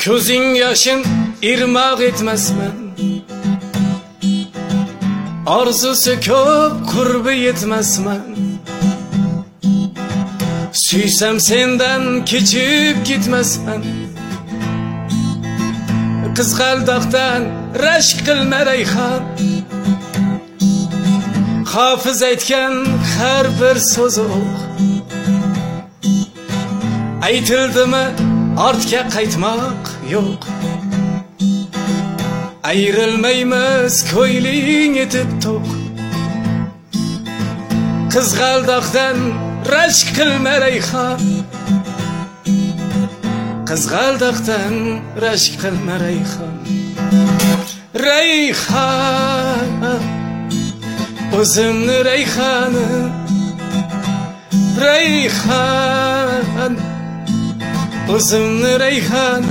Ko'zing yashin irmoq etmasman, orzusi ko'p qurbi yetmasman. Suysam sendan kechib ketmasman, qizg'aldoqdan rashk qilma rayhon. Hofiz aytgan har bir so'zi aytildimi ortga qaytmoq yo'q. Ayrilmaymiz ko'yling etib to'q. Qizg'aldoqdan rashk qilma rayhon, qizg'aldoqdan rashk qilma rayhon. Rayhon, o'zimni rayhonim, rayhon, o'zimni rayhon.